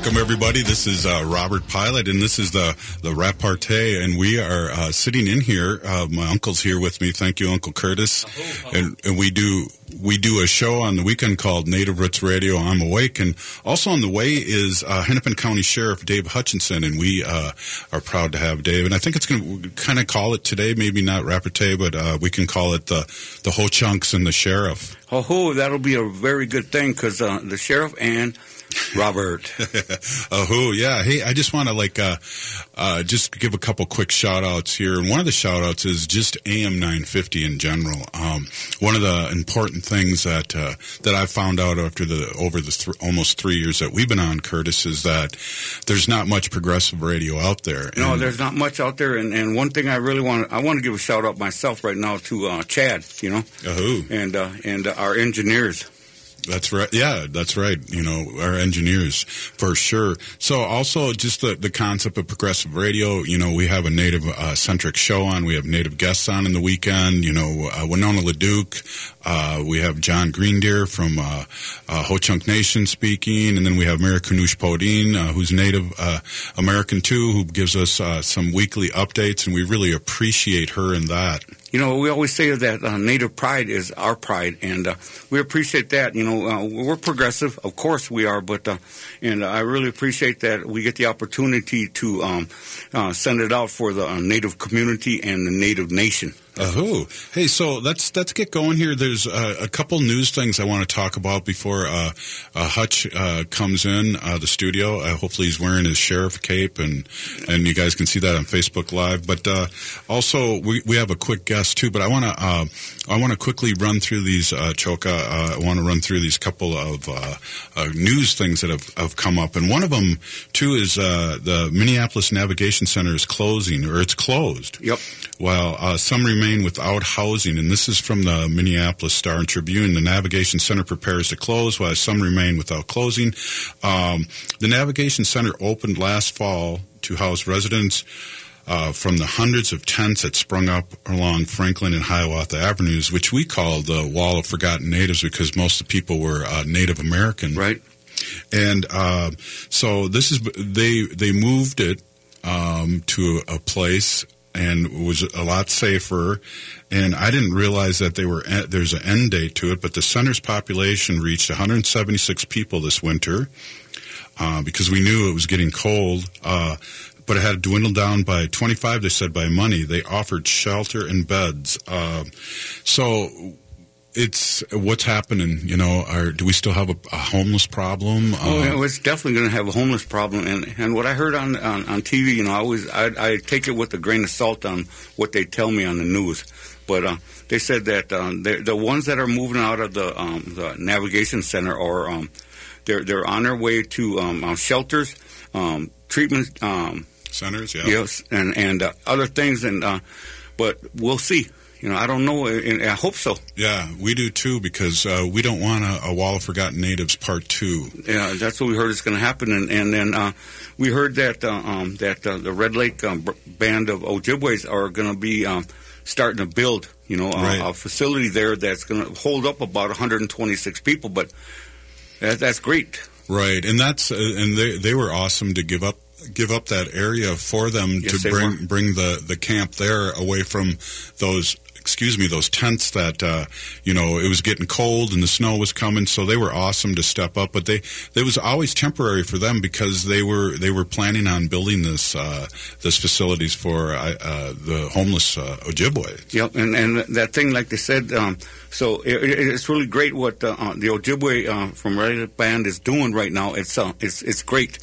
Welcome, everybody. This is Robert Pilot, and this is the Repartee, and we are sitting in here. My uncle's here with me. Thank you, Uncle Curtis. And we do a show on the weekend called Native Roots Radio. I'm Awake, and also on the way is Hennepin County Sheriff Dave Hutchinson, and we are proud to have Dave. And I think it's going to kind of call it today, maybe not Repartee, but we can call it the Ho Chunks and the Sheriff. Oh, that'll be a very good thing, because the Sheriff and Robert. Yeah. Hey, I just want to just give a couple quick shout outs here. And one of the shout outs is just AM 950 in general. One of the important things that I found out over the almost 3 years that we've been on, Curtis, is that there's not much progressive radio out there. No, there's not much out there. And one thing I want to give a shout out myself right now to Chad, and our engineers. That's right. Yeah, that's right. Our engineers, for sure. So also just the concept of progressive radio, we have a native centric show on. We have native guests on in the weekend, Winona LeDuc. We have John Greendeer from Ho Chunk Nation speaking. And then we have Mary Kanush Podine, who's Native American too, who gives us some weekly updates. And we really appreciate her in that. We always say that Native pride is our pride, and we appreciate that. We're progressive, of course we are, but and I really appreciate that we get the opportunity to send it out for the Native community and the Native nation. Hey, so let's get going here. There's a couple news things I want to talk about before Hutch comes in the studio. Hopefully he's wearing his sheriff cape, and you guys can see that on Facebook Live. But also we have a quick guest too. But I want to quickly run through these, Choka. I want to run through these couple of news things that have come up, and one of them too is the Minneapolis Navigation Center is closing, or it's closed. Yep. While some remain without housing, and this is from the Minneapolis Star and Tribune. The Navigation Center prepares to close, while some remain without closing. The Navigation Center opened last fall to house residents from the hundreds of tents that sprung up along Franklin and Hiawatha Avenues, which we call the Wall of Forgotten Natives because most of the people were Native American. Right. And so this is they moved it to a place, and it was a lot safer. And I didn't realize that there's an end date to it, but the center's population reached 176 people this winter because we knew it was getting cold. But it had dwindled down by 25, they said, by money. They offered shelter and beds. So it's what's happening, do we still have a homeless problem? It's definitely going to have a homeless problem. And what I heard on TV, I take it with a grain of salt on what they tell me on the news. But they said that the ones that are moving out of the Navigation Center are they're on their way to shelters, treatment centers, yeah. Yes, and other things. But we'll see. I don't know, and I hope so. Yeah, we do too, because we don't want a Wall of Forgotten Natives Part 2. Yeah, that's what we heard is going to happen, and then we heard that the Red Lake band of Ojibways are going to be starting to build, a facility there that's going to hold up about 126 people. But that's great. Right, and they were awesome to give up that area for them, yes, to bring the camp there away from those tents that, it was getting cold and the snow was coming, so they were awesome to step up. But they was always temporary for them because they were planning on building this facilities for the homeless Ojibwe. Yep, and that thing, like they said, so it's really great what the Ojibwe from Red Lake Band is doing right now. It's great,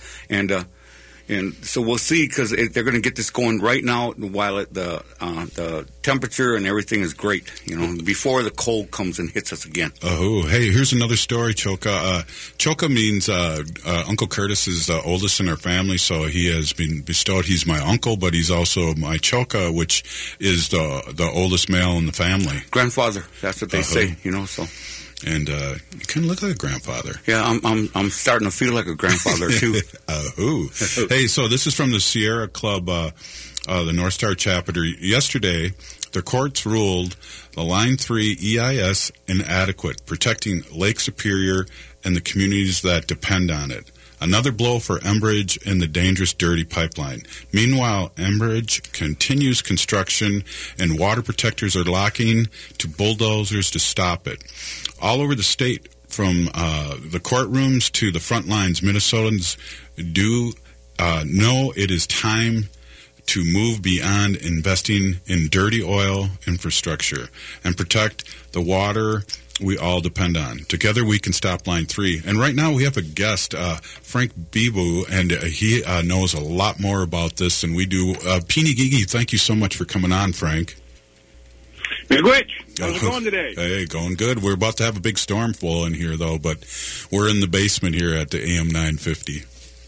and so we'll see, because they're going to get this going right now while the temperature and everything is great, before the cold comes and hits us again. Oh, hey, here's another story, Choka. Choka means Uncle Curtis is the oldest in our family, so he has been bestowed. He's my uncle, but he's also my Choka, which is the oldest male in the family. Grandfather, that's what they say, so... And you kind of look like a grandfather. Yeah, I'm starting to feel like a grandfather too. Hey, so this is from the Sierra Club, the North Star chapter. Yesterday, the courts ruled the Line 3 EIS inadequate, protecting Lake Superior and the communities that depend on it. Another blow for Enbridge and the dangerous, dirty pipeline. Meanwhile, Enbridge continues construction, and water protectors are locking to bulldozers to stop it. All over the state, from the courtrooms to the front lines, Minnesotans do know it is time to move beyond investing in dirty oil infrastructure and protect the water we all depend on. Together we can stop Line 3. And right now we have a guest, Frank Bibu, and he knows a lot more about this than we do. Peeny Gigi, thank you so much for coming on, Frank. Miigwech, how's it going today? Hey, going good. We're about to have a big storm flow in here, though, but we're in the basement here at the AM 950.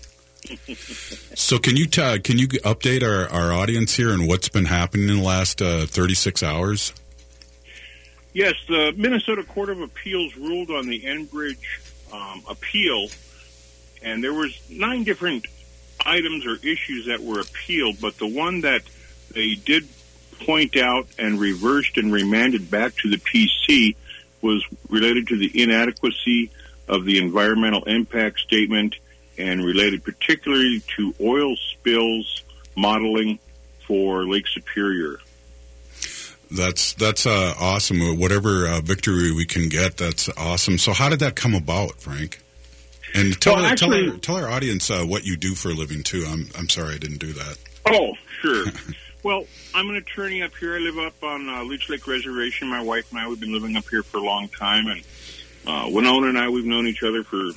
So can you update our audience here on what's been happening in the last 36 hours? Yes, the Minnesota Court of Appeals ruled on the Enbridge appeal, and there was 9 different items or issues that were appealed, but the one that they did point out and reversed and remanded back to the PC was related to the inadequacy of the environmental impact statement and related particularly to oil spills modeling for Lake Superior. That's awesome. Whatever victory we can get, that's awesome. So how did that come about, Frank? And tell our audience what you do for a living, too. I'm sorry I didn't do that. Oh, sure. Well, I'm an attorney up here. I live up on Leech Lake Reservation. My wife and I, we've been living up here for a long time. And Winona and I, we've known each other for,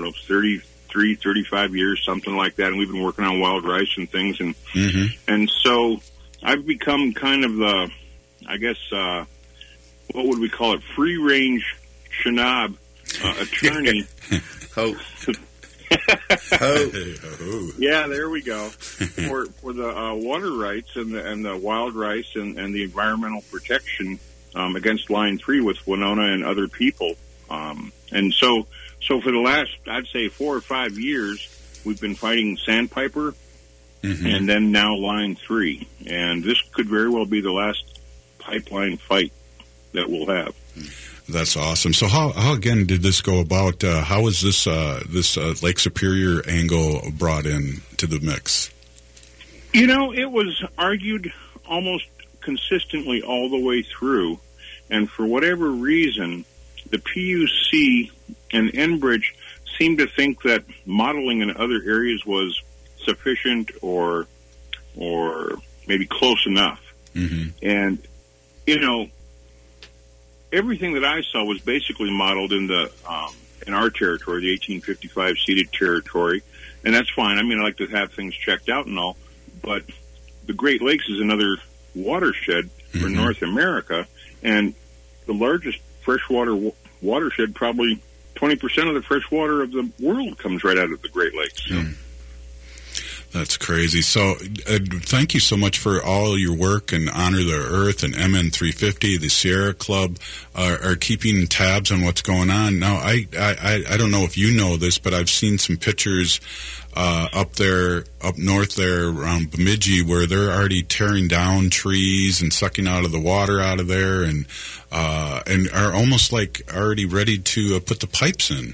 35 years, something like that. And we've been working on wild rice and things. And and so I've become kind of the, what would we call it, free-range Shinab attorney. Yeah, there we go. For the water rights and the wild rice and the environmental protection against Line 3 with Winona and other people. And so for the last, I'd say 4 or 5 years, we've been fighting Sandpiper and then now Line 3. And this could very well be the last pipeline fight that we'll have. That's awesome. So how again did this go about? How was this Lake Superior angle brought in to the mix? It was argued almost consistently all the way through, and for whatever reason, the PUC and Enbridge seemed to think that modeling in other areas was sufficient or maybe close enough. And everything that I saw was basically modeled in in our territory, the 1855 ceded territory, and that's fine. I mean, I like to have things checked out and all, but the Great Lakes is another watershed for North America, and the largest freshwater watershed, probably 20% of the fresh water of the world comes right out of the Great Lakes. So. That's crazy. So thank you so much for all your work, and Honor the Earth and MN 350, the Sierra Club are keeping tabs on what's going on. Now, I don't know if you know this, but I've seen some pictures up north there around Bemidji where they're already tearing down trees and sucking out of the water out of there and are almost like already ready to put the pipes in.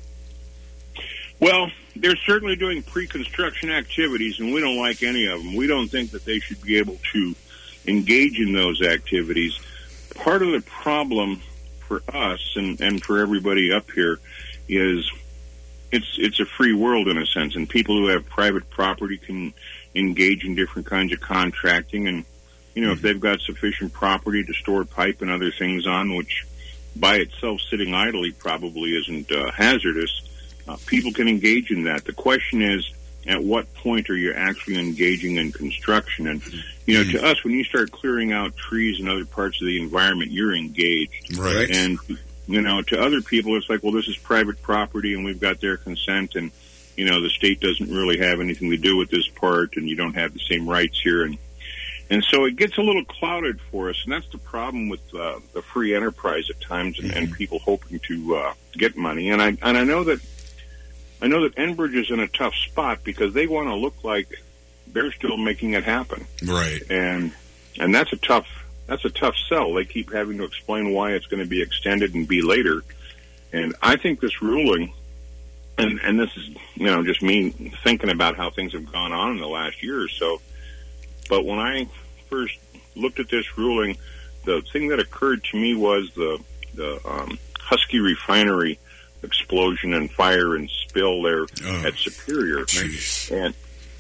Well, they're certainly doing pre-construction activities, and we don't like any of them. We don't think that they should be able to engage in those activities. Part of the problem for us and for everybody up here is it's a free world in a sense, and people who have private property can engage in different kinds of contracting, and if they've got sufficient property to store pipe and other things on, which by itself sitting idly probably isn't hazardous, people can engage in that. The question is, at what point are you actually engaging in construction? And, to us, when you start clearing out trees and other parts of the environment, you're engaged. Right. And, to other people, it's like, well, this is private property and we've got their consent and, the state doesn't really have anything to do with this part and you don't have the same rights here. And so it gets a little clouded for us, and that's the problem with the free enterprise at times and people hoping to get money. And I know that Enbridge is in a tough spot because they want to look like they're still making it happen. Right. And that's a tough sell. They keep having to explain why it's going to be extended and be later. And I think this ruling and this is, just me thinking about how things have gone on in the last year or so. But when I first looked at this ruling, the thing that occurred to me was the Husky Refinery explosion and fire and spill there at Superior. Geez. And,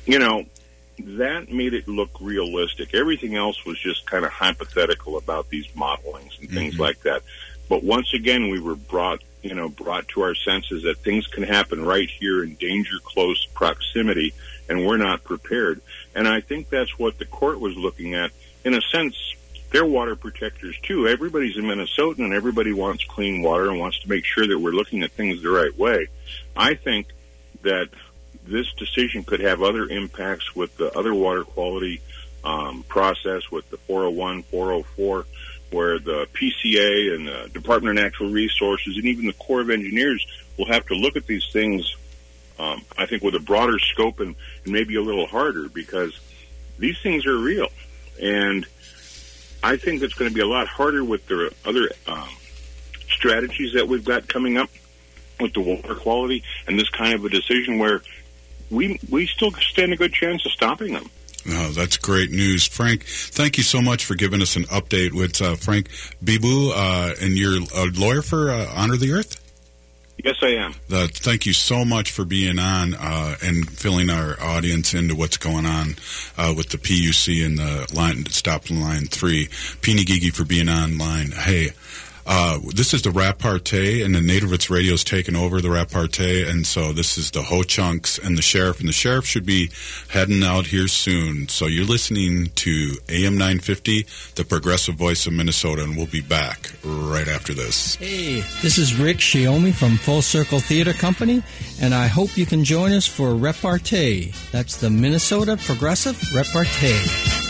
that made it look realistic. Everything else was just kind of hypothetical about these modelings and things like that. But once again, we were brought to our senses that things can happen right here in danger-close proximity, and we're not prepared. And I think that's what the court was looking at. In a sense, they're water protectors, too. Everybody's a Minnesotan, and everybody wants clean water and wants to make sure that we're looking at things the right way. I think that this decision could have other impacts with the other water quality process, with the 401, 404, where the PCA and the Department of Natural Resources and even the Corps of Engineers will have to look at these things, I think, with a broader scope and maybe a little harder, because these things are real. And I think it's going to be a lot harder with the other strategies that we've got coming up with the water quality and this kind of a decision where we still stand a good chance of stopping them. Oh, that's great news. Frank, thank you so much for giving us an update with Frank Bibu, and you're a lawyer for Honor the Earth? Yes, I am. Thank you so much for being on and filling our audience into what's going on with the PUC and the Stop Line 3. Peeny Gigi for being online. Hey, this is the Repartee, and the Nativitz Radio's taken over the Repartee, and so this is the Ho Chunks and the Sheriff should be heading out here soon. So you're listening to AM 950, the progressive voice of Minnesota, and we'll be back right after this. Hey, this is Rick Shiomi from Full Circle Theater Company, and I hope you can join us for Repartee. That's the Minnesota Progressive Repartee.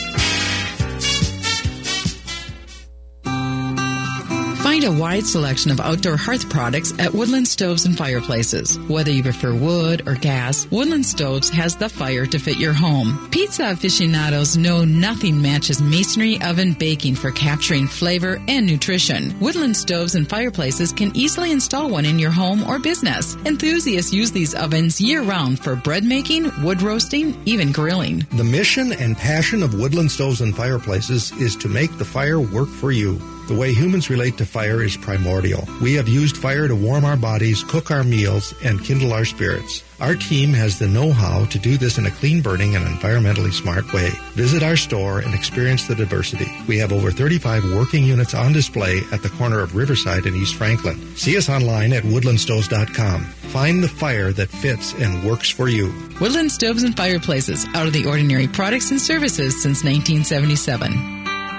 Find a wide selection of outdoor hearth products at Woodland Stoves and Fireplaces. Whether you prefer wood or gas, Woodland Stoves has the fire to fit your home. Pizza aficionados know nothing matches masonry oven baking for capturing flavor and nutrition. Woodland Stoves and Fireplaces can easily install one in your home or business. Enthusiasts use these ovens year-round for bread making, wood roasting, even grilling. The mission and passion of Woodland Stoves and Fireplaces is to make the fire work for you. The way humans relate to fire is primordial. We have used fire to warm our bodies, cook our meals, and kindle our spirits. Our team has the know-how to do this in a clean-burning and environmentally smart way. Visit our store and experience the diversity. We have over 35 working units on display at the corner of Riverside and East Franklin. See us online at woodlandstoves.com. Find the fire that fits and works for you. Woodland Stoves and Fireplaces, out of the ordinary products and services since 1977.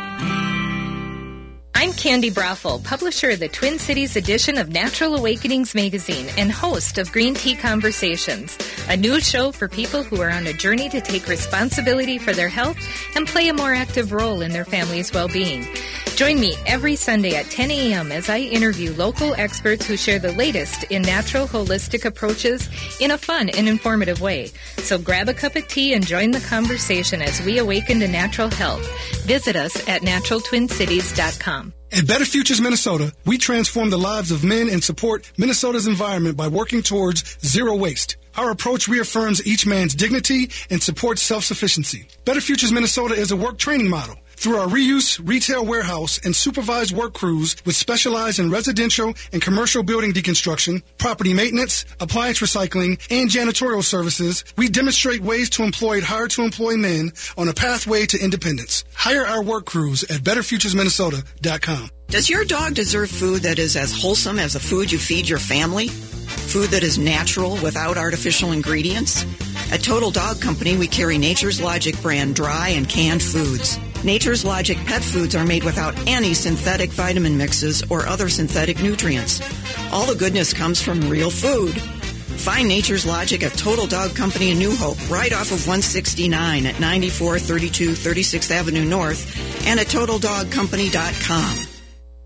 I'm Candy Brothel, publisher of the Twin Cities edition of Natural Awakenings magazine and host of Green Tea Conversations, a new show for people who are on a journey to take responsibility for their health and play a more active role in their family's well-being. Join me every Sunday at 10 a.m. as I interview local experts who share the latest in natural, holistic approaches in a fun and informative way. So grab a cup of tea and join the conversation as we awaken to natural health. Visit us at naturaltwincities.com. At Better Futures Minnesota, we transform the lives of men and support Minnesota's environment by working towards zero waste. Our approach reaffirms each man's dignity and supports self-sufficiency. Better Futures Minnesota is a work training model. Through our reuse, retail warehouse, and supervised work crews with specialized in residential and commercial building deconstruction, property maintenance, appliance recycling, and janitorial services, we demonstrate ways to employ hard-to-employ men on a pathway to independence. Hire our work crews at BetterFuturesMinnesota.com. Does your dog deserve food that is as wholesome as the food you feed your family? Food that is natural without artificial ingredients? At Total Dog Company, we carry Nature's Logic brand dry and canned foods. Nature's Logic pet foods are made without any synthetic vitamin mixes or other synthetic nutrients. All the goodness comes from real food. Find Nature's Logic at Total Dog Company in New Hope, right off of 169 at 9432 36th Avenue North, and at TotalDogCompany.com.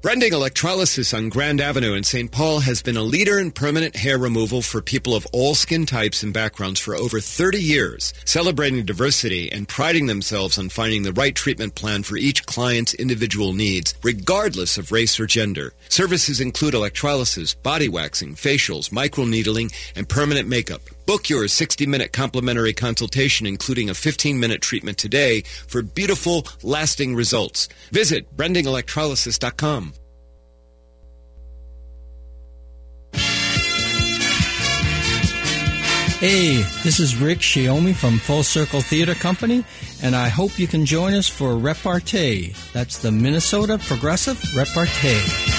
Brending Electrolysis on Grand Avenue in St. Paul has been a leader in permanent hair removal for people of all skin types and backgrounds for over 30 years, celebrating diversity and priding themselves on finding the right treatment plan for each client's individual needs, regardless of race or gender. Services include electrolysis, body waxing, facials, microneedling, and permanent makeup. Book your 60-minute complimentary consultation, including a 15-minute treatment today for beautiful, lasting results. Visit BrendingElectrolysis.com. Hey, this is Rick Shiomi from Full Circle Theater Company, and I hope you can join us for Repartee. That's the Minnesota Progressive Repartee.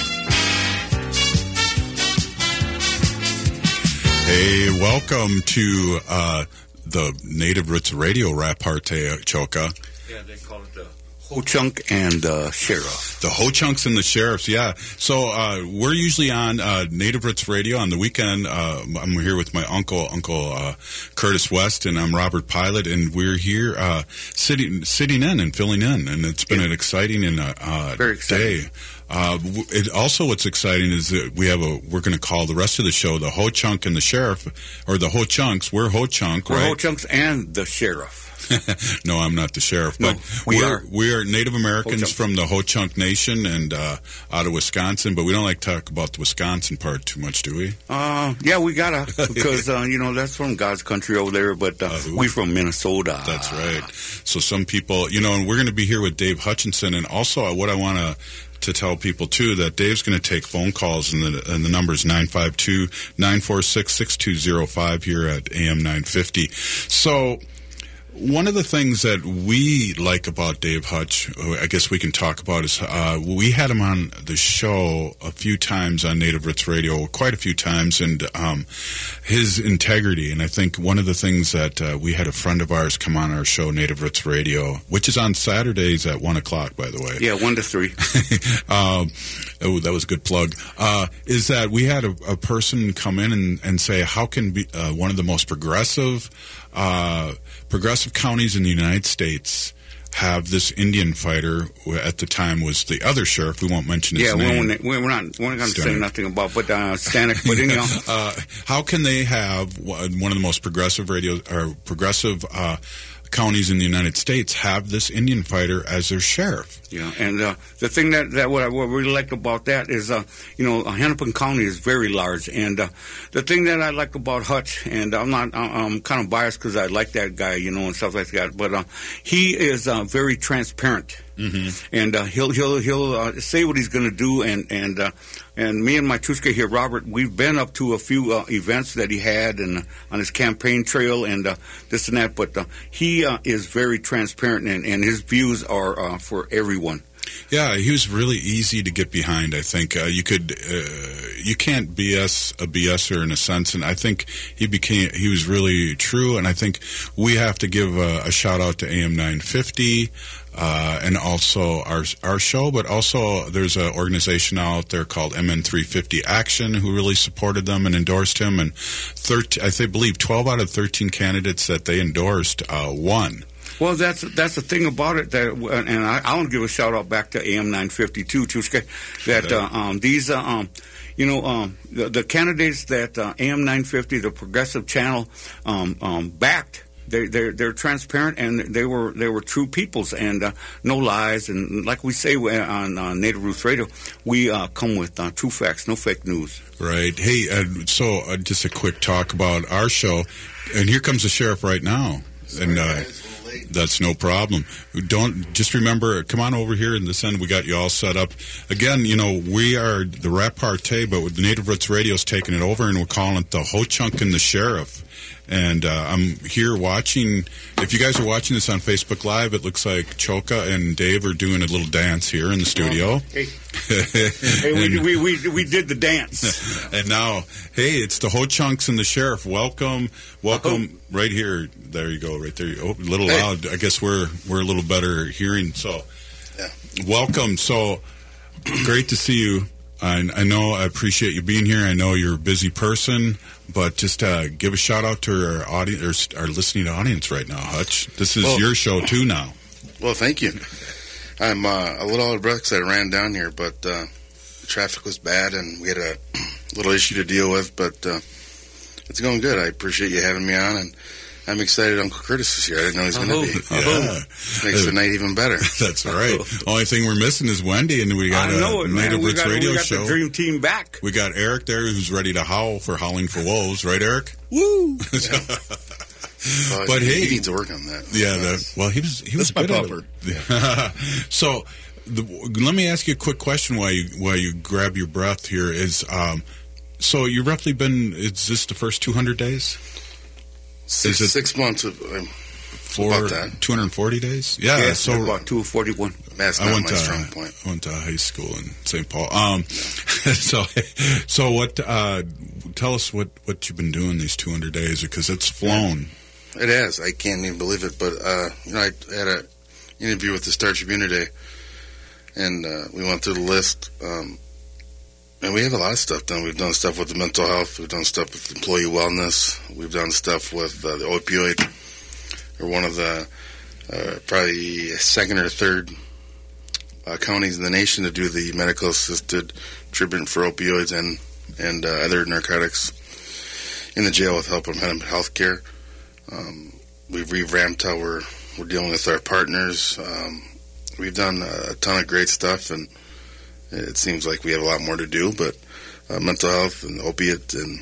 Hey, welcome to the Native Roots Radio Repartee, Choka. Yeah, they call it the Ho-Chunk and the Sheriff. The Ho-Chunks and the Sheriffs, yeah. So we're usually on Native Roots Radio on the weekend. I'm here with my uncle Curtis West, and I'm Robert Pilot, and we're here sitting in and filling in, and it's been an exciting and very exciting day. What's exciting is that we're going to call the rest of the show the Ho-Chunk and the Sheriff, or the Ho-Chunks. We're Ho-Chunk, right? We're Ho-Chunks and the Sheriff. No, I'm not the sheriff, but we are Native Americans Ho-Chunks from the Ho-Chunk Nation and out of Wisconsin, but we don't like to talk about the Wisconsin part too much, do we? Yeah, we gotta, because that's from God's country over there, but we from Minnesota. That's right. So some people, and we're going to be here with Dave Hutchinson, and also what I want to tell people too, that Dave's going to take phone calls, and the number is 952-946-6205 here at AM 950. So one of the things that we like about Dave Hutch, I guess we can talk about, is we had him on the show a few times on Native Roots Radio, quite a few times, and his integrity. And I think one of the things that we had a friend of ours come on our show, Native Roots Radio, which is on Saturdays at 1 o'clock, by the way. Yeah, 1 to 3. That was a good plug. Is that we had a person come in and say, how can be one of the most progressive counties in the United States have this Indian fighter, who at the time was the other sheriff. We won't mention his name. Yeah, we're not going to say nothing about, but Stanek. But anyhow, how can they have one of the most progressive counties in the United States have this Indian fighter as their sheriff? Yeah, and the thing that what I really like about that is, Hennepin County is very large, and the thing that I like about Hutch, and I'm kind of biased because I like that guy, and stuff like that, but he is very transparent. Mm-hmm. And he'll say what he's going to do, and me and my Tuska here, Robert, we've been up to a few events that he had and on his campaign trail and this and that, but he is very transparent, and his views are for everyone. Yeah, he was really easy to get behind. I think you can't BS a BSer in a sense, and I think he was really true. And I think we have to give a shout out to AM 950 and also our show, but also there's an organization out there called MN350 Action who really supported them and endorsed him. And I believe 12 out of 13 candidates that they endorsed won. Well, that's the thing about it, and I want to give a shout out back to AM 952 Tuska, that these the candidates that AM 950, the progressive channel, backed. They're transparent, and they were true peoples, and no lies, and like we say on Native Roots Radio, we come with true facts, no fake news. Right. Hey, so just a quick talk about our show, and here comes the sheriff right now, and. That's no problem. Just remember, come on over here in this end. We got you all set up. Again, we are the Repartee, but with the Native Roots Radio's taking it over, and we're calling it the Ho-Chunk and the Sheriff. And I'm here watching. If you guys are watching this on Facebook Live, it looks like Choka and Dave are doing a little dance here in the studio. Hey, we did the dance. And now, hey, it's the Ho-Chunks and the Sheriff. Welcome, right here. There you go, right there. Oh, a little loud. I guess we're a little better hearing. So, welcome. So, great to see you. I know I appreciate you being here. I know you're a busy person, but just give a shout out to our audience, our listening audience right now, Hutch. This is your show too now. Well, thank you. I'm a little out of breath because I ran down here, but The traffic was bad, and we had a little issue to deal with, but it's going good. I appreciate you having me on, and I'm excited Uncle Curtis is here. I didn't know he was going to be. Yeah. Makes the night even better. That's right. Only thing we're missing is Wendy, and we got Native Roots Radio Show. We got the dream team back. We got Eric there who's ready to howl for Howling for Wolves. Right, Eric? Woo! But he needs to work on that. Yeah, he was good at it. So, let me ask you a quick question while you grab your breath here. So you've roughly been? Is this the first 200 days? Is it 6 months of about that? 240 days? Yeah, so about 241. That's not my strong point. I went to high school in St. Paul. So what? Tell us what you've been doing these 200 days, because it's flown. It has. I can't even believe it. But I had an interview with the Star Tribune today, and we went through the list. And we have a lot of stuff done. We've done stuff with the mental health. We've done stuff with employee wellness. We've done stuff with the opioid. We're one of the probably second or third counties in the nation to do the medical assisted treatment for opioids and other narcotics in the jail with help from Hennepin Healthcare. We've revamped how we're dealing with our partners. We've done a ton of great stuff, and it seems like we have a lot more to do, but mental health and opiate and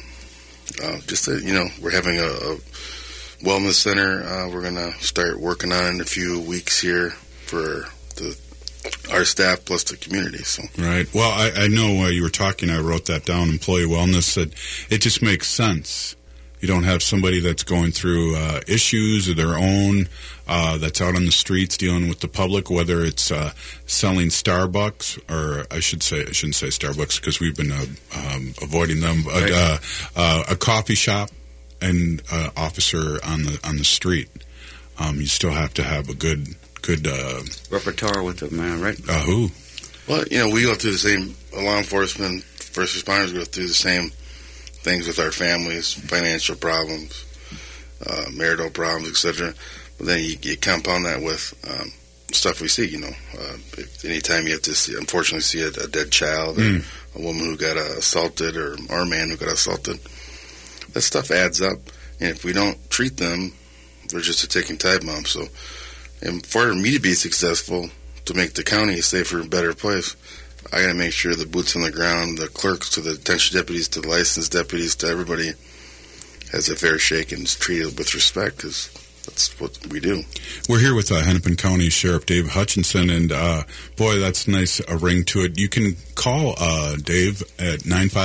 we're having a wellness center we're going to start working on in a few weeks here for our staff plus the community. So. Right. Well, I know while you were talking, I wrote that down, employee wellness, that it just makes sense. You don't have somebody that's going through issues of their own, that's out on the streets dealing with the public, whether it's selling Starbucks, or I shouldn't say Starbucks because we've been avoiding them, but a coffee shop and officer on the street. You still have to have a good repertoire with it, man, right? Who? Well, we go through the same, law enforcement, first responders go through the same things with our families, financial problems, marital problems, etc. But then you compound that with stuff we see. Anytime you have to unfortunately see a dead child, or a woman who got assaulted, or a man who got assaulted, that stuff adds up. And if we don't treat them, they're just a ticking time bomb. So, and for me to be successful, to make the county a safer and better place, I got to make sure the boots on the ground, the clerks to the detention deputies to the licensed deputies to everybody has a fair shake and is treated with respect, because that's what we do. We're here with Hennepin County Sheriff Dave Hutchinson, and boy, that's nice, a ring to it. You can call Dave at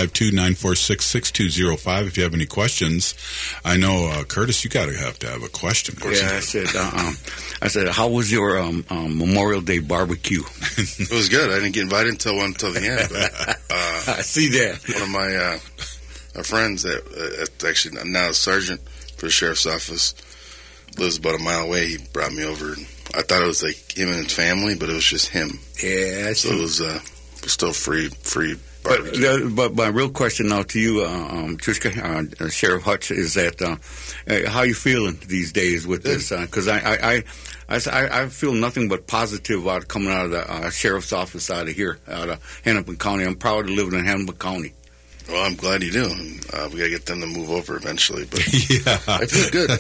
952-946-6205 if you have any questions. I know, Curtis, you got to have a question. Yeah, I said, how was your Memorial Day barbecue? It was good. I didn't get invited until the end. But, I see that. One of my friends, actually now a sergeant for the sheriff's office, lives about a mile away. He brought me over. I thought it was like him and his family, but it was just him. Yeah, so it was still free barbecue. But my real question now to you, Triska, Sheriff Hutch, is that how you feeling these days with this? Because I feel nothing but positive out coming out of the sheriff's office out of here, out of Hennepin County. I'm proud to live in Hennepin County. Well, I'm glad you do. We got to get them to move over eventually. But yeah. I feel good.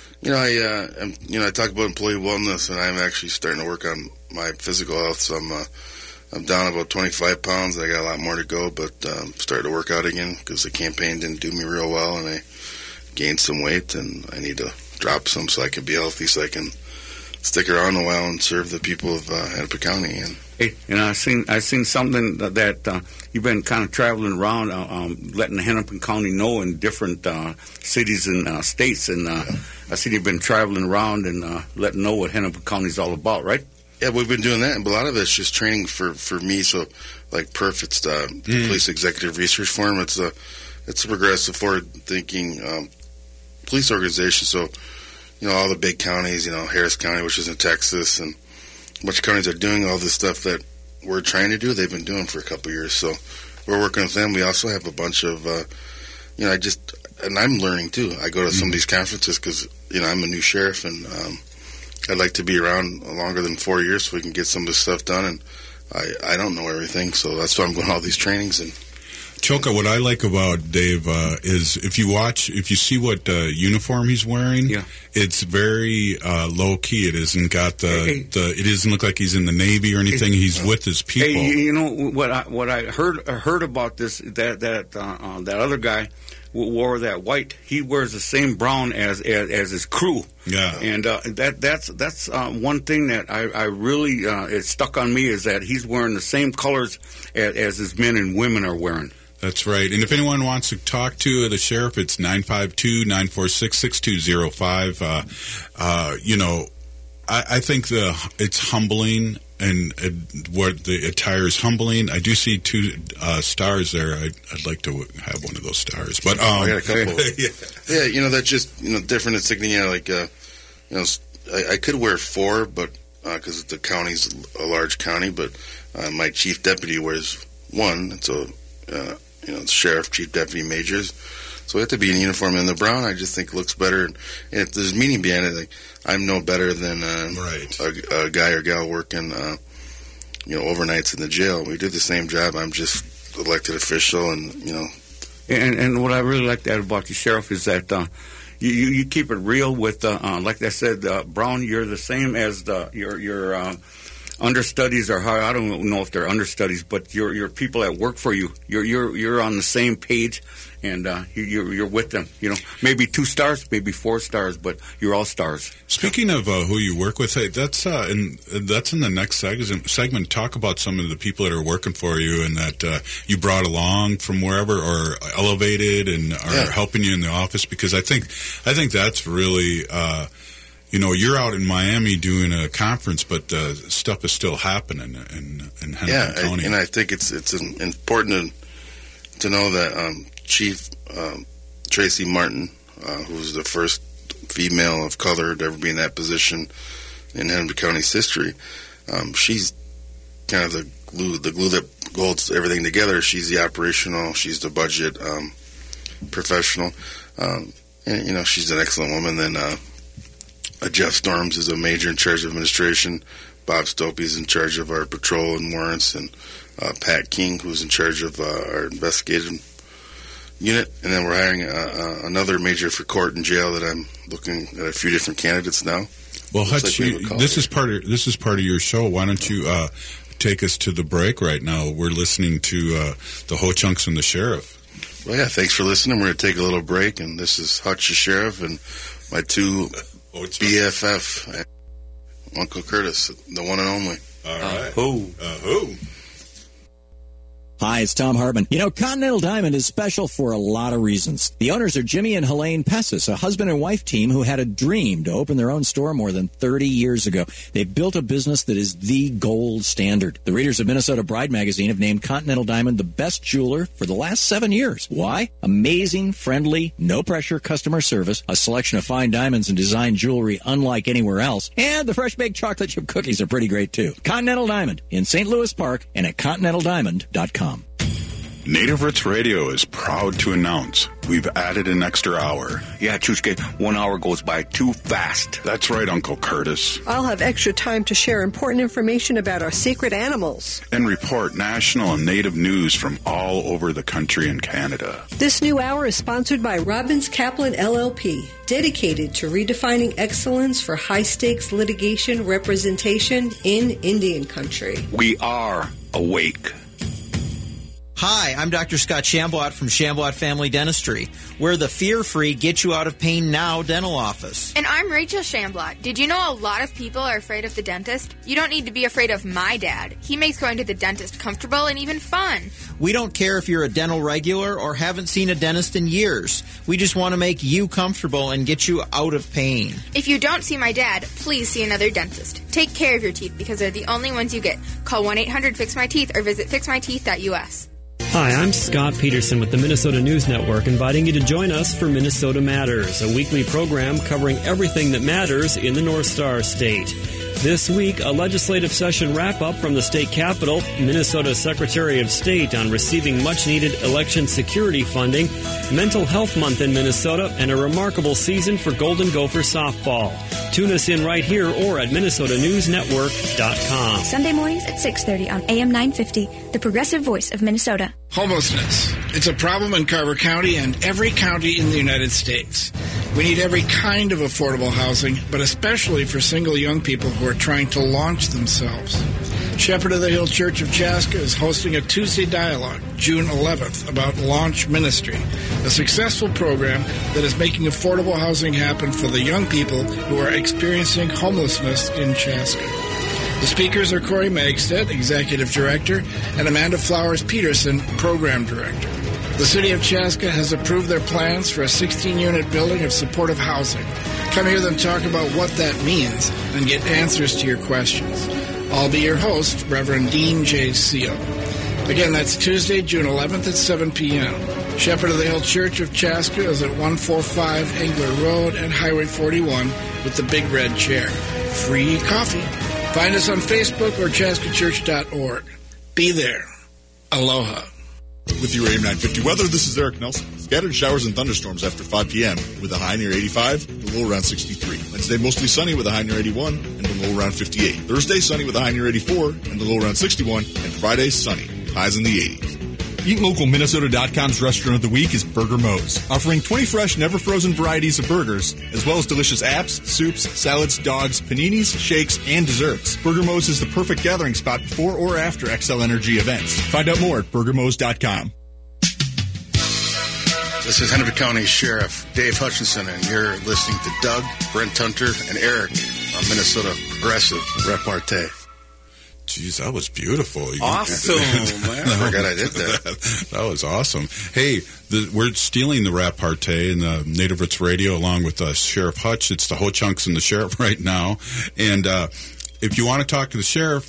I talk about employee wellness, and I'm actually starting to work on my physical health. So I'm down about 25 pounds. I got a lot more to go, but started to work out again because the campaign didn't do me real well, and I gained some weight, and I need to drop some so I can be healthy, so I can stick around a while and serve the people of Hennepin County. And I seen something that you've been kind of traveling around, letting Hennepin County know in different cities and states, and I see you've been traveling around and letting know what Hennepin County is all about, right? Yeah, we've been doing that, but a lot of it's just training for me. So, like PERF, it's the Police Executive Research Forum. It's a progressive, forward-thinking police organization. So, all the big counties, Harris County, which is in Texas, and a bunch of counties are doing all this stuff that we're trying to do. They've been doing for a couple of years, so we're working with them. We also have a bunch of, and I'm learning too. I go to some of these conferences because, I'm a new sheriff, and I'd like to be around longer than 4 years so we can get some of this stuff done. And I don't know everything, so that's why I'm going to all these trainings. And Choka, what I like about Dave is if you see what uniform he's wearing, it's very low key. It isn't got it doesn't look like he's in the Navy or anything. He's with his people. Hey, you know what I heard about this, that other guy wore that white. He wears the same brown as his crew. Yeah, and that's one thing that I really it stuck on me, is that he's wearing the same colors as his men and women are wearing. That's right. And if anyone wants to talk to the sheriff, it's 952-946-6205. You know, I think it's humbling, and what the attire is humbling. I do see 2 stars there. I'd like to have one of those stars. But I got a couple. Yeah, you know, that's just, you know, different insignia. Like, you know, I could wear 4, but because the county's a large county, but my chief deputy wears 1. It's a you know, sheriff, chief deputy, majors. So we have to be in uniform. And the brown, I just think, looks better. And if there's meaning behind it, like, I'm no better than a guy or gal working, you know, overnights in the jail. We do the same job. I'm just elected official, and, you know. And what I really like that about you, Sheriff, is that you keep it real with, like I said, Brown, you're the same as your understudies, or how, I don't know if they're understudies, but your people that work for you. You're on the same page, and you're with them. You know, maybe 2 stars, maybe 4 stars, but you're all stars. Speaking of who you work with, hey, that's in the next segment. Talk about some of the people that are working for you and that you brought along from wherever, or elevated and are helping you in the office, because I think that's really. You know, you're out in Miami doing a conference, but stuff is still happening in Hennepin County. And I think it's important to know that Chief Tracy Martin, who's the first female of color to ever be in that position in Hennepin County's history, she's kind of the glue that holds everything together. She's the operational, she's the budget professional, and, you know, she's an excellent woman. Then Jeff Storms is a major in charge of administration. Bob Stopey's in charge of our patrol and warrants, and Pat King, who's in charge of our investigative unit. And then we're hiring another major for court and jail that I'm looking at a few different candidates now. Well, Hutch, this is part of your show. Why don't you take us to the break right now? We're listening to the Ho Chunks and the Sheriff. Well, yeah, thanks for listening. We're going to take a little break, and this is Hutch the Sheriff and my 2 BFF, Uncle Curtis, the one and only. All right. Who? Hi, it's Tom Hartman. You know, Continental Diamond is special for a lot of reasons. The owners are Jimmy and Helene Pessis, a husband and wife team who had a dream to open their own store more than 30 years ago. They've built a business that is the gold standard. The readers of Minnesota Bride magazine have named Continental Diamond the best jeweler for the last 7 years. Why? Amazing, friendly, no-pressure customer service, a selection of fine diamonds and design jewelry unlike anywhere else, and the fresh-baked chocolate chip cookies are pretty great, too. Continental Diamond in St. Louis Park and at continentaldiamond.com. Native Roots Radio is proud to announce we've added an extra hour. Yeah, Chushke, 1 hour goes by too fast. That's right, Uncle Curtis. I'll have extra time to share important information about our secret animals. And report national and native news from all over the country and Canada. This new hour is sponsored by Robbins Kaplan LLP, dedicated to redefining excellence for high-stakes litigation representation in Indian country. We are awake. Hi, I'm Dr. Scott Shamblot from Shamblot Family Dentistry. We're the fear-free, get-you-out-of-pain-now dental office. And I'm Rachel Shamblot. Did you know a lot of people are afraid of the dentist? You don't need to be afraid of my dad. He makes going to the dentist comfortable and even fun. We don't care if you're a dental regular or haven't seen a dentist in years. We just want to make you comfortable and get you out of pain. If you don't see my dad, please see another dentist. Take care of your teeth because they're the only ones you get. Call 1-800-FIX-MY-TEETH or visit fixmyteeth.us. Hi, I'm Scott Peterson with the Minnesota News Network, inviting you to join us for Minnesota Matters, a weekly program covering everything that matters in the North Star State. This week, a legislative session wrap-up from the state capitol, Minnesota Secretary of State on receiving much-needed election security funding, Mental Health Month in Minnesota, and a remarkable season for Golden Gopher softball. Tune us in right here or at MinnesotaNewsNetwork.com. Sunday mornings at 6:30 on AM 950, the progressive voice of Minnesota. Homelessness. It's a problem in Carver County and every county in the United States. We need every kind of affordable housing, but especially for single young people who are trying to launch themselves. Shepherd of the Hill Church of Chaska is hosting a Tuesday dialogue, June 11th, about Launch Ministry, a successful program that is making affordable housing happen for the young people who are experiencing homelessness in Chaska. The speakers are Corey Magstead, Executive Director, and Amanda Flowers-Peterson, Program Director. The City of Chaska has approved their plans for a 16-unit building of supportive housing. Come hear them talk about what that means and get answers to your questions. I'll be your host, Reverend Dean J. Seal. Again, that's Tuesday, June 11th at 7 p.m. Shepherd of the Hill Church of Chaska is at 145 Engler Road and Highway 41 with the Big Red Chair. Free coffee. Find us on Facebook or chaskachurch.org. Be there. Aloha. With your AM 950 weather, this is Eric Nelson. Scattered showers and thunderstorms after 5 p.m. with a high near 85, the low around 63. Wednesday, mostly sunny with a high near 81 and the low around 58. Thursday, sunny with a high near 84 and the low around 61. And Friday, sunny, highs in the 80s. EatLocalMinnesota.com's restaurant of the week is Burger Mo's, offering 20 fresh, never-frozen varieties of burgers, as well as delicious apps, soups, salads, dogs, paninis, shakes, and desserts. Burger Mo's is the perfect gathering spot before or after XL Energy events. Find out more at BurgerMo's.com. This is Hennepin County Sheriff Dave Hutchinson, and you're listening to Doug, Brent Hunter, and Eric on Minnesota Progressive Repartee. Jeez, that was beautiful. Awesome, man. I forgot I did that. That was awesome. Hey, we're stealing the Repartee and the Native Roots Radio along with Sheriff Hutch. It's the Ho Chunks and the Sheriff right now. And if you want to talk to the Sheriff,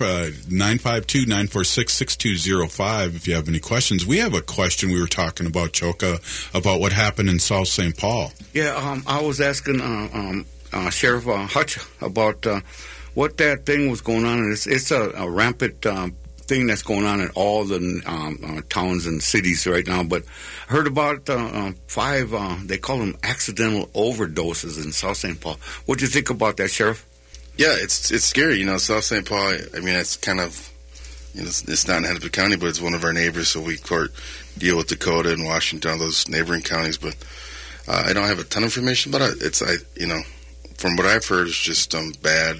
952-946-6205 if you have any questions. We have a question we were talking about, Choka, about what happened in South St. Paul. Yeah, I was asking Sheriff Hutch about what that thing was going on. It's a rampant thing that's going on in all the towns and cities right now. But I heard about 5, they call them accidental overdoses in South St. Paul. What do you think about that, Sheriff? Yeah, it's scary. You know, South St. Paul, I mean, it's kind of, you know, it's not in Hennepin County, but it's one of our neighbors, so we deal with Dakota and Washington, those neighboring counties. But I don't have a ton of information, but you know, from what I've heard, it's just bad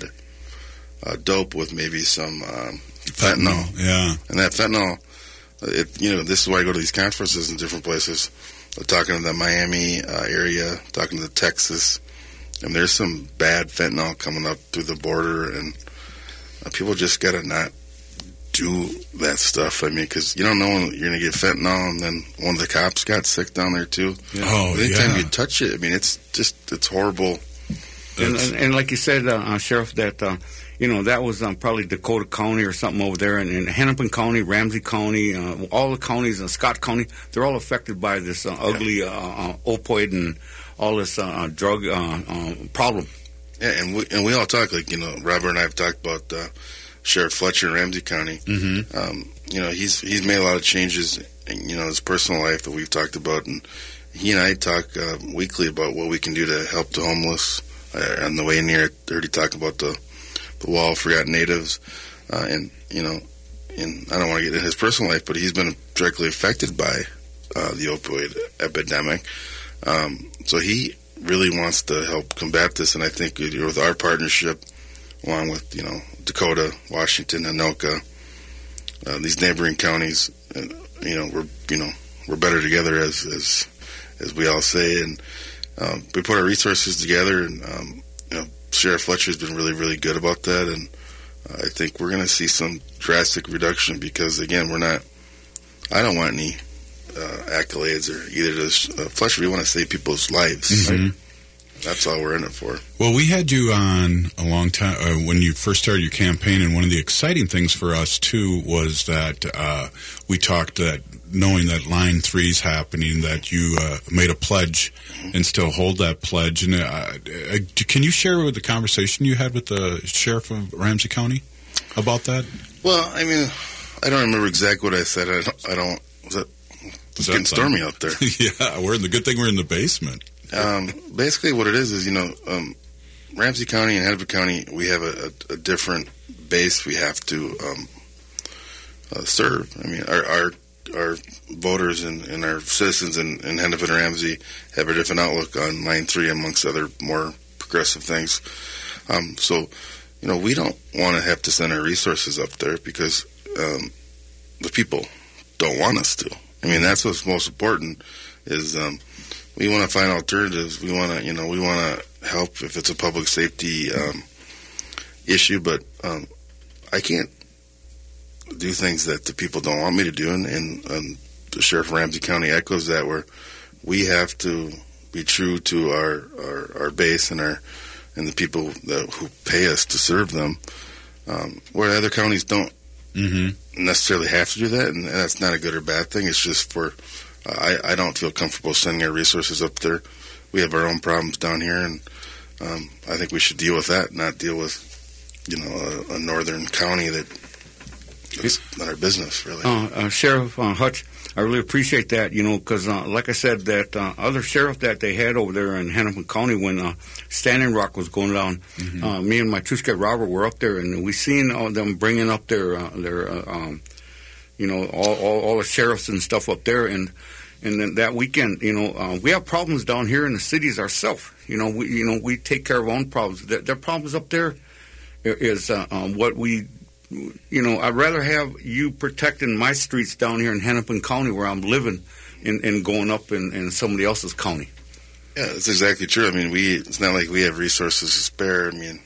dope with maybe some fentanyl. Yeah. And that fentanyl, you know, this is why I go to these conferences in different places. Talking to the Miami area, talking to Texas, and there's some bad fentanyl coming up through the border, and people just got to not do that stuff. I mean, because you don't know when you're going to get fentanyl, and then one of the cops got sick down there, too. Yeah. Oh, anytime you touch it, I mean, it's horrible. And like you said, Sheriff, that you know, that was probably Dakota County or something over there, and in Hennepin County, Ramsey County, all the counties, Scott County, they're all affected by this ugly opioid and all this drug problem. Yeah, and we all talk, like, you know, Robert and I have talked about Sheriff Fletcher in Ramsey County. Mm-hmm. You know, he's made a lot of changes in, you know, his personal life that we've talked about, and he and I talk weekly about what we can do to help the homeless. On the way in here, I heard he talk about the Wall of Forgotten Natives, and, you know, and I don't want to get into his personal life, but he's been directly affected by the opioid epidemic. So he really wants to help combat this, and I think with our partnership, along with, you know, Dakota, Washington, Anoka, these neighboring counties, you know, we're better together, as we all say, and we put our resources together, and you know, Sheriff Fletcher's been really, really good about that, and I think we're going to see some drastic reduction because, again, I don't want any accolades, or either does Fletcher. We want to save people's lives. Mm-hmm. Right? That's all we're in it for. Well, we had you on a long time when you first started your campaign, and one of the exciting things for us, too, was that we talked that knowing that Line 3's happening, that you made a pledge and still hold that pledge. And can you share with the conversation you had with the sheriff of Ramsey County about that? Well, I mean, I don't remember exactly what I said. I don't. It's getting stormy out there. Yeah, good thing we're in the basement. Basically, what it is Ramsey County and Hennepin County, we have a different base we have to serve. I mean, our voters and our citizens in Hennepin and Ramsey have a different outlook on Line 3 amongst other more progressive things. So, we don't want to have to send our resources up there because the people don't want us to. I mean, that's what's most important is we want to find alternatives. We want to help if it's a public safety issue, but I can't do things that the people don't want me to do, and the Sheriff of Ramsey County echoes that, where we have to be true to our base and the people who pay us to serve them, where other counties don't necessarily have to do that, and that's not a good or bad thing. It's just I don't feel comfortable sending our resources up there. We have our own problems down here, and I think we should deal with that, not deal with a northern county that is not our business, really. Sheriff Hutch, I really appreciate that, because like I said, that other sheriff that they had over there in Hennepin County when Standing Rock was going down, me and my two-step Robert were up there, and we seen them bringing up their all the sheriffs and stuff up there, and then that weekend, we have problems down here in the cities ourselves. We take care of our own problems. Their problems up there is what we. I'd rather have you protecting my streets down here in Hennepin County where I'm living and going up in somebody else's county. Yeah, that's exactly true. I mean, it's not like we have resources to spare. I mean,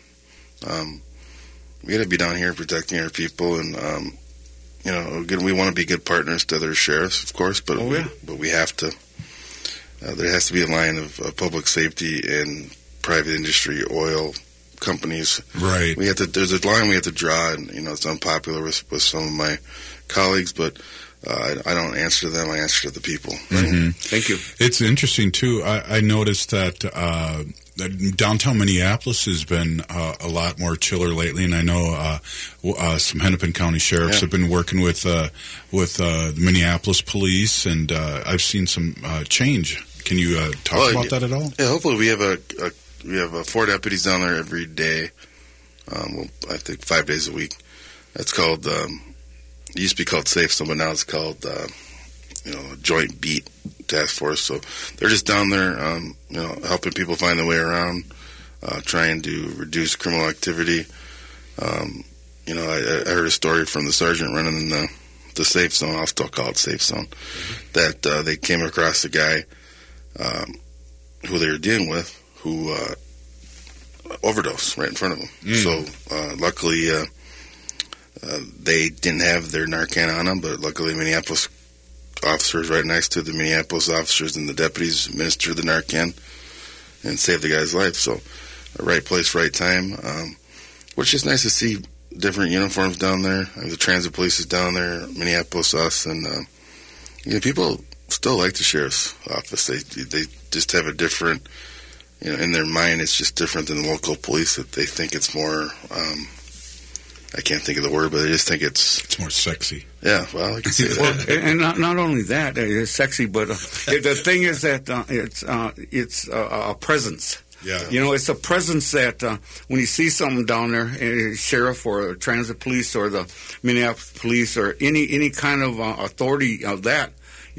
we got to be down here protecting our people, and, again, we want to be good partners to other sheriffs, of course, but we have to. There has to be a line of public safety and private industry, oil companies. Right. There's a line we have to draw, and it's unpopular with some of my colleagues, but I don't answer to them. I answer to the people. Mm-hmm. Thank you. It's interesting too. I noticed that downtown Minneapolis has been a lot more chiller lately, and I know some Hennepin County sheriffs have been working with the Minneapolis police, and I've seen some change. Can you talk about that at all? Yeah, hopefully we have 4 deputies down there every day. I think 5 days a week. That's called. It used to be called Safe Zone, but now it's called Joint Beat Task Force. So they're just down there, helping people find their way around, trying to reduce criminal activity. I heard a story from the sergeant running in the Safe Zone. I'll still call it Safe Zone. That they came across a guy who they were dealing with who overdosed right in front of them. So luckily they didn't have their Narcan on them, but luckily Minneapolis officers right next to the Minneapolis officers and the deputies administered the Narcan and saved the guy's life. So right place, right time, which is nice to see different uniforms down there. The transit police is down there, Minneapolis, us, and people still like the sheriff's office. They just have a different, in their mind, it's just different than the local police. That they think it's more. I can't think of the word, but they just think it's more sexy. Yeah, well, I can see that. And not only that, it's sexy, but the thing is that it's a presence. Yeah. It's a presence that when you see something down there, sheriff or transit police or the Minneapolis police or any kind of authority of that,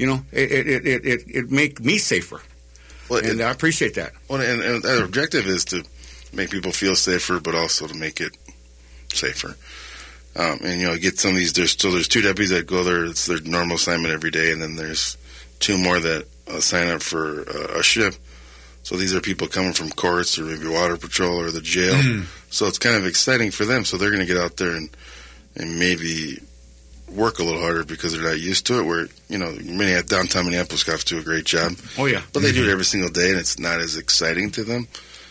it make me safer. Well, and I appreciate that. Well, and our objective is to make people feel safer, but also to make it safer. And get some of these. There's 2 deputies that go there. It's their normal assignment every day, and then there's 2 more that sign up for a shift. So these are people coming from courts or maybe water patrol or the jail. So it's kind of exciting for them. So they're going to get out there and maybe work a little harder because they're not used to it. Where downtown Minneapolis cops do a great job. Oh yeah, but they do it every single day, and it's not as exciting to them.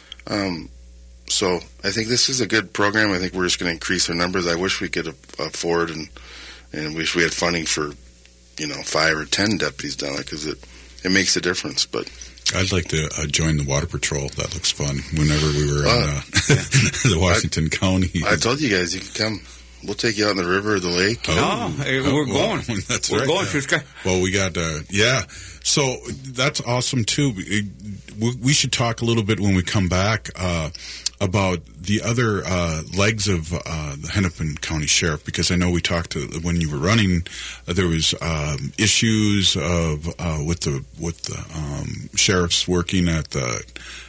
So I think this is a good program. I think we're just going to increase our numbers. I wish we could afford and wish we had funding for 5 or 10 deputies down there because it makes a difference. But I'd like to join the Water Patrol. That looks fun. Whenever we were in the Washington County. I told you guys you can come. We'll take you out in the river or the lake. We're going. That's we're right. going. Well, we got, So that's awesome, too. We should talk a little bit when we come back about the other legs of the Hennepin County Sheriff, because I know we talked when you were running, there was issues of with the sheriffs working at the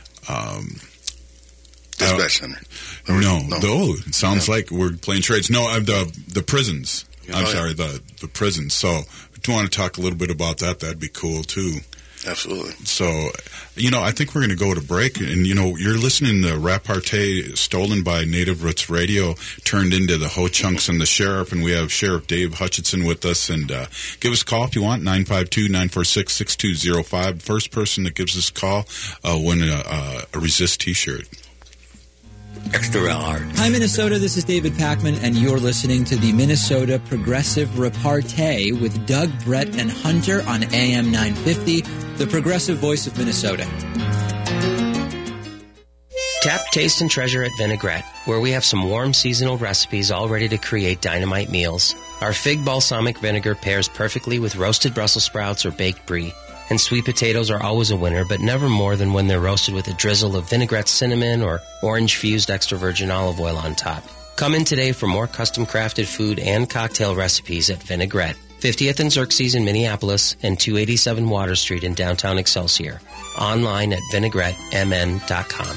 dispatch center. It sounds like we're playing charades. No, the prisons. I'm sorry, the prisons. So if you want to talk a little bit about that, that'd be cool too. Absolutely. So, I think we're going to go to break. And, you're listening to Repartee, stolen by Native Roots Radio, turned into the Ho Chunks and the Sheriff. And we have Sheriff Dave Hutchinson with us. And give us a call if you want, 952-946-6205. First person that gives us a call win a Resist T-shirt. Extra hard. Hi, Minnesota. This is David Packman, and you're listening to the Minnesota Progressive Repartee with Doug, Brett, and Hunter on AM 950, the progressive voice of Minnesota. Tap, taste, and treasure at Vinaigrette, where we have some warm seasonal recipes all ready to create dynamite meals. Our fig balsamic vinegar pairs perfectly with roasted Brussels sprouts or baked brie. And sweet potatoes are always a winner, but never more than when they're roasted with a drizzle of vinaigrette cinnamon or orange-fused extra virgin olive oil on top. Come in today for more custom-crafted food and cocktail recipes at Vinaigrette, 50th and Xerxes in Minneapolis and 287 Water Street in downtown Excelsior. Online at vinaigrettemn.com.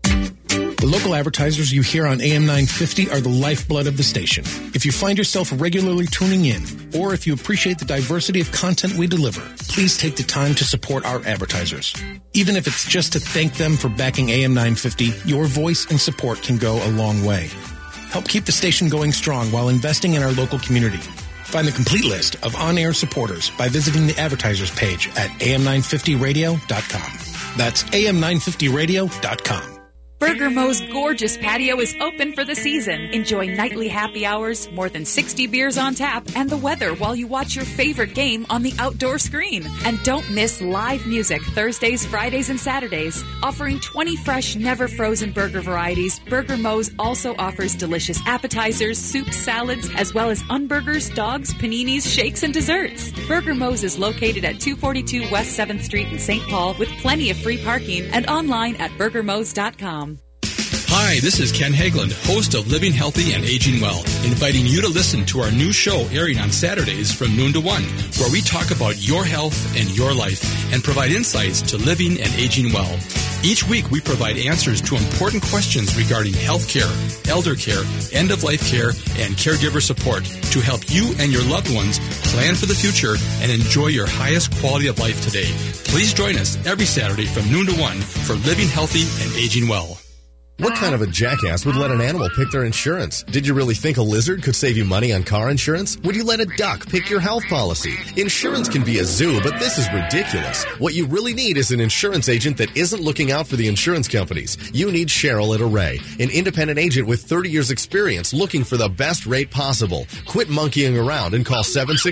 The local advertisers you hear on AM 950 are the lifeblood of the station. If you find yourself regularly tuning in, or if you appreciate the diversity of content we deliver, please take the time to support our advertisers. Even if it's just to thank them for backing AM 950, your voice and support can go a long way. Help keep the station going strong while investing in our local community. Find the complete list of on-air supporters by visiting the advertisers page at am950radio.com. That's am950radio.com. Burger Mo's gorgeous patio is open for the season. Enjoy nightly happy hours, more than 60 beers on tap, and the weather while you watch your favorite game on the outdoor screen. And don't miss live music Thursdays, Fridays, and Saturdays. Offering 20 fresh, never frozen burger varieties, Burger Mo's also offers delicious appetizers, soups, salads, as well as unburgers, dogs, paninis, shakes, and desserts. Burger Mo's is located at 242 West 7th Street in St. Paul with plenty of free parking and online at burgermos.com. Hi, this is Ken Hageland, host of Living Healthy and Aging Well, inviting you to listen to our new show airing on Saturdays from noon to 1, where we talk about your health and your life and provide insights to living and aging well. Each week, we provide answers to important questions regarding health care, elder care, end-of-life care, and caregiver support to help you and your loved ones plan for the future and enjoy your highest quality of life today. Please join us every Saturday from noon to 1 for Living Healthy and Aging Well. What kind of a jackass would let an animal pick their insurance? Did you really think a lizard could save you money on car insurance? Would you let a duck pick your health policy? Insurance can be a zoo, but this is ridiculous. What you really need is an insurance agent that isn't looking out for the insurance companies. You need Cheryl at Array, an independent agent with 30 years experience looking for the best rate possible. Quit monkeying around and call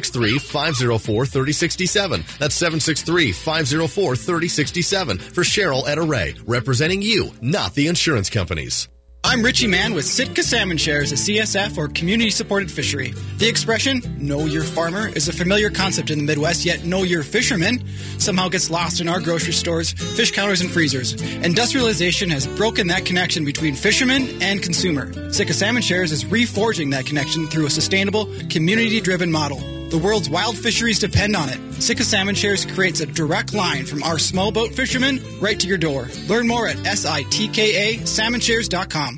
763-504-3067. That's 763-504-3067 for Cheryl at Array, representing you, not the insurance companies. I'm Richie Mann with Sitka Salmon Shares, a CSF or community-supported fishery. The expression, know your farmer, is a familiar concept in the Midwest, yet know your fisherman somehow gets lost in our grocery stores, fish counters, and freezers. Industrialization has broken that connection between fisherman and consumer. Sitka Salmon Shares is reforging that connection through a sustainable, community-driven model. The world's wild fisheries depend on it. Sitka Salmon Shares creates a direct line from our small boat fishermen right to your door. Learn more at SITKA-salmonshares.com.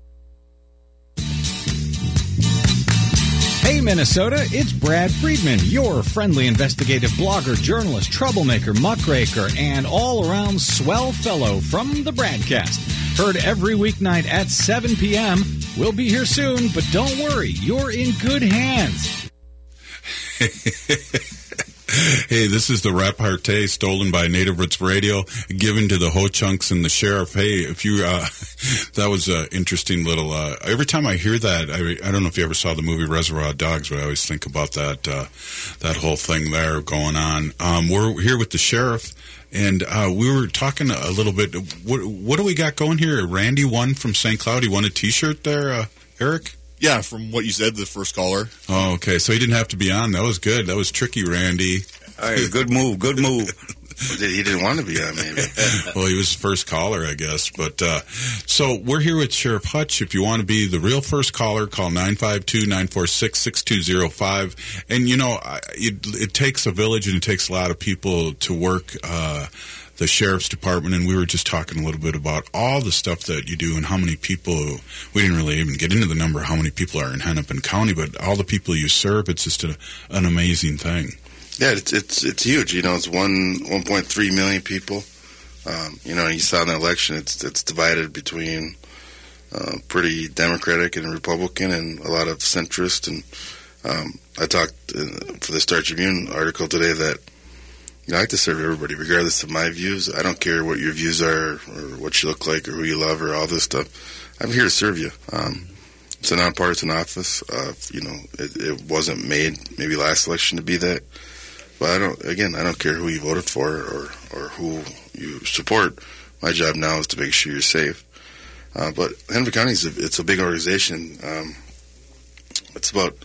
Hey Minnesota, it's Brad Friedman, your friendly investigative blogger, journalist, troublemaker, muckraker, and all-around swell fellow from the Bradcast. Heard every weeknight at 7 p.m. We'll be here soon, but don't worry, you're in good hands. Hey, this is the repartee stolen by Native Roots Radio, given to the Ho-Chunks and the sheriff. Hey, if you, that was an interesting little, every time I hear that, I don't know if you ever saw the movie Reservoir Dogs, but I always think about that, that whole thing there going on. We're here with the sheriff, and we were talking a little bit, what do we got going here? Randy won from St. Cloud. He won a T-shirt there, Eric? Yeah, from what you said, the first caller. Oh, okay. So he didn't have to be on. That was good. That was tricky, Randy. All right, good move. He didn't want to be on, maybe. Well, he was the first caller, I guess. But so we're here with Sheriff Hutch. If you want to be the real first caller, call 952-946-6205. And, you know, it takes a village and it takes a lot of people to work the sheriff's department, and we were just talking a little bit about all the stuff that you do and how many people, we didn't really even get into the number of how many people are in Hennepin County, but all the people you serve, it's just an amazing thing. Yeah, it's huge. You know, it's 1.3 million people. You know, you saw in the election, it's divided between pretty Democratic and Republican and a lot of centrist. And I talked for the Star Tribune article today that, you know, I like to serve everybody, regardless of my views. I don't care what your views are or what you look like or who you love or all this stuff. I'm here to serve you. It's a nonpartisan office. You know, it wasn't made maybe last election to be that. But I don't care who you voted for or who you support. My job now is to make sure you're safe. But Hennepin County it's a big organization. It's about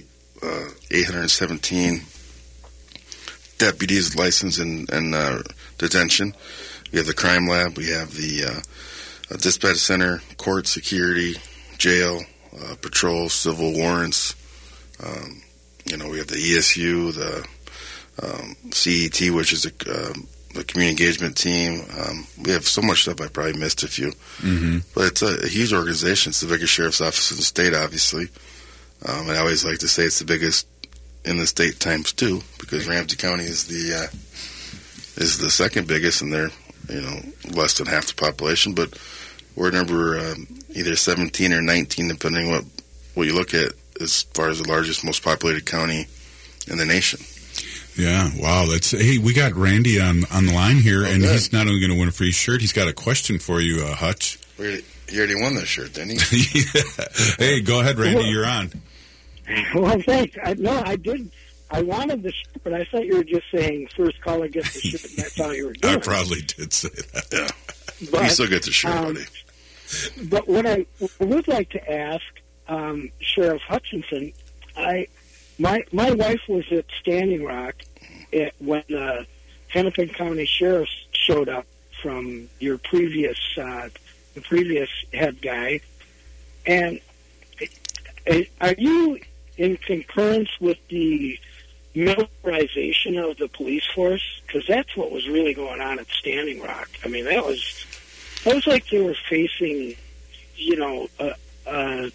817 deputies licensed in detention. We have the crime lab. We have the dispatch center, court, security, jail, patrol, civil warrants. You know, we have the ESU, the CET, which is the community engagement team. We have so much stuff. I probably missed a few. Mm-hmm. But it's a huge organization. It's the biggest sheriff's office in the state, obviously. I always like to say it's the biggest in the state times 2, because Ramsey County is the second biggest, and they're, you know, less than half the population. But we're number either 17 or 19, depending what you look at, as far as the largest, most populated county in the nation. Yeah, wow. Hey, we got Randy on the line here, and he's not only going to win a free shirt, he's got a question for you, Hutch. He already won that shirt, didn't he? Yeah. Hey, go ahead, Randy. You're on. Well, thanks. I did. I wanted the shirt, but I thought you were just saying first caller gets the shirt, and that's all you were doing. I probably did say that. Yeah. But, you still get the shirt, buddy. But what I would like to ask Sheriff Hutchinson, my wife was at Standing Rock when the Hennepin County Sheriffs showed up from your previous head guy, and are you in concurrence with the militarization of the police force? Because that's what was really going on at Standing Rock. I mean, that was like they were facing, you know, an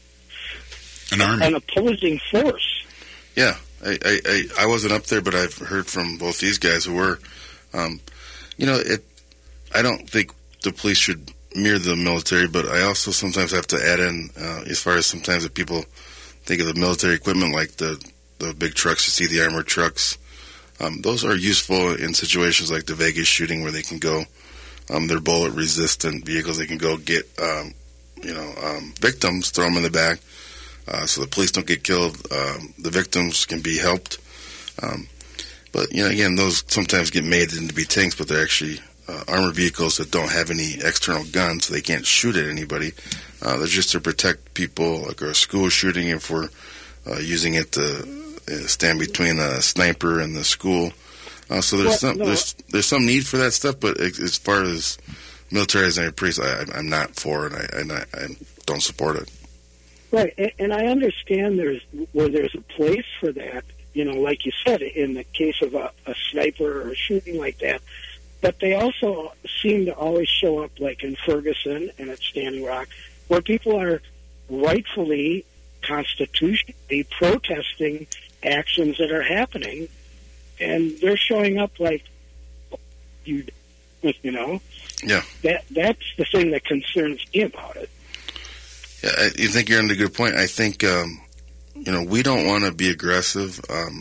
opposing force. Yeah, I wasn't up there, but I've heard from both these guys who were. You know, I don't think the police should mirror the military, but I also sometimes have to add in, as far as sometimes that people think of the military equipment like the big trucks, you see the armored trucks. Those are useful in situations like the Vegas shooting where they can go, they're bullet-resistant vehicles. They can go get, victims, throw them in the back, so the police don't get killed. The victims can be helped. But, you know, again, those sometimes get made into be tanks, but they're actually armored vehicles that don't have any external guns, so they can't shoot at anybody. They're just to protect people, like a school shooting, if we're using it to stand between a sniper and the school. So there's some need for that stuff, but as far as militarizing a police, I'm not for it. I don't support it. Right, and I understand there's a place for that, you know, like you said, in the case of a sniper or a shooting like that. But they also seem to always show up, like in Ferguson and at Standing Rock, where people are rightfully, constitutionally protesting actions that are happening, and they're showing up like you know. Yeah. That's the thing that concerns me about it. Yeah, you think you're on a good point. I think, we don't want to be aggressive.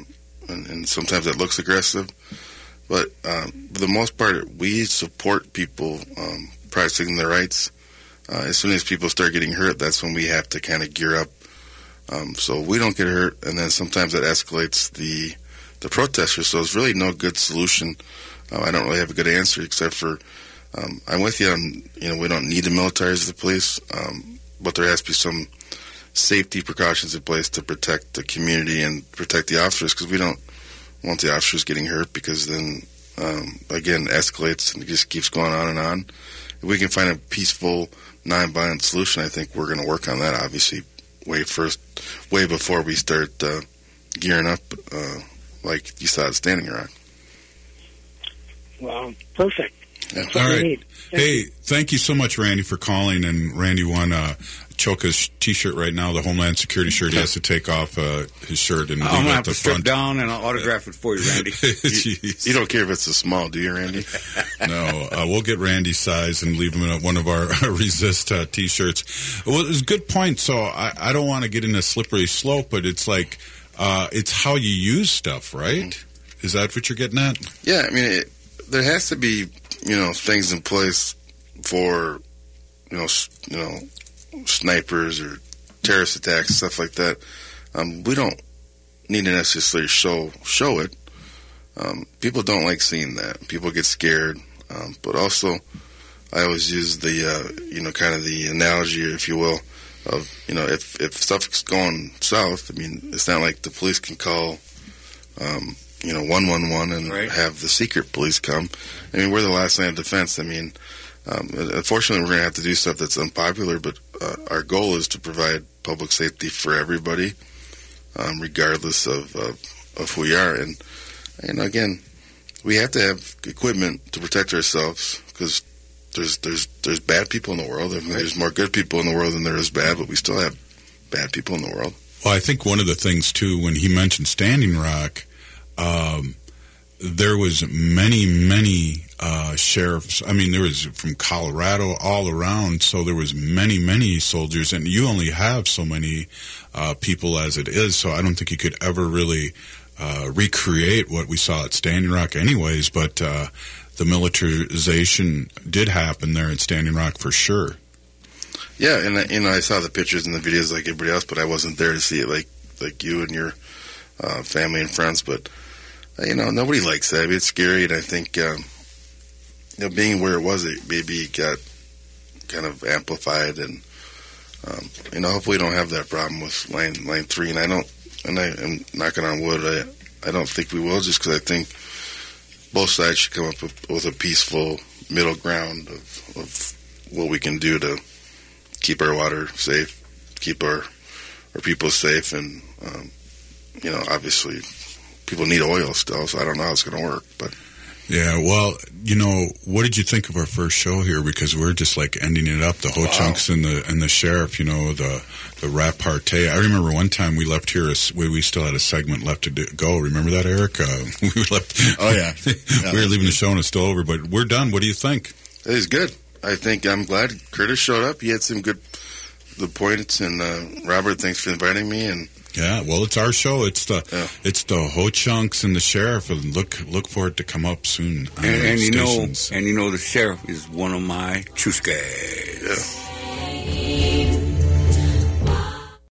and sometimes that looks aggressive. But for the most part, we support people practicing their rights. As soon as people start getting hurt, that's when we have to kind of gear up. So we don't get hurt, and then sometimes that escalates the protesters. So it's really no good solution. I don't really have a good answer except for I'm with you on, we don't need to militarize the police, but there has to be some safety precautions in place to protect the community and protect the officers, because we don't want the officers getting hurt, because then, again, escalates and it just keeps going on and on. If we can find a peaceful, non-violent solution, I think we're going to work on that, obviously, way before we start gearing up like you saw at Standing Rock. Well, perfect. Yeah. All right. Thank you so much, Randy, for calling. And Randy won Choka's T-shirt right now, the Homeland Security shirt. He has to take off his shirt and I'm leave going to it have at the to strip front. down and I'll autograph it for you, Randy. You don't care if it's a small, do you, Randy? No, we'll get Randy's size and leave him in one of our Resist T-shirts. Well, it's a good point. So I don't want to get in a slippery slope, but it's like it's how you use stuff, right? Mm-hmm. Is that what you're getting at? Yeah, I mean, there has to be, things in place for, snipers or terrorist attacks, stuff like that. We don't need to necessarily show it. People don't like seeing that. People get scared. But also, I always use the, kind of the analogy, if you will, of, if stuff's going south, I mean, it's not like the police can call, 111 and have the secret police come. I mean, we're the last line of defense. I mean, unfortunately, we're going to have to do stuff that's unpopular, but our goal is to provide public safety for everybody, regardless of who we are. And again, we have to have equipment to protect ourselves, because there's bad people in the world. I mean, there's more good people in the world than there is bad, but we still have bad people in the world. Well, I think one of the things, too, when he mentioned Standing Rock, there was many sheriffs. I mean, there was from Colorado all around, so there was many soldiers, and you only have so many people as it is, so I don't think you could ever really recreate what we saw at Standing Rock anyways, but the militarization did happen there at Standing Rock for sure. Yeah, and I saw the pictures and the videos like everybody else, but I wasn't there to see it like you and your family and friends, but nobody likes that. I mean, it's scary, and I think being where it was, it maybe got kind of amplified, and hopefully we don't have that problem with line 3. And I'm knocking on wood, I don't think we will, just because I think both sides should come up with a peaceful middle ground of what we can do to keep our water safe, keep our people safe, and obviously people need oil still, so I don't know how it's going to work. But yeah, well, what did you think of our first show here? Because we're just like ending it up. The Ho Chunks and the sheriff, the repartee. I remember one time we left here. We still had a segment left to go. Remember that, Eric? We left. Oh yeah, we were leaving the show and it's still over, but we're done. What do you think? It was good. I think I'm glad Curtis showed up. He had some good points, and Robert, thanks for inviting me. And yeah, well, it's our show. It's the Ho Chunks and the sheriff, and look for it to come up soon. And the sheriff is one of my Chuskas. Yeah.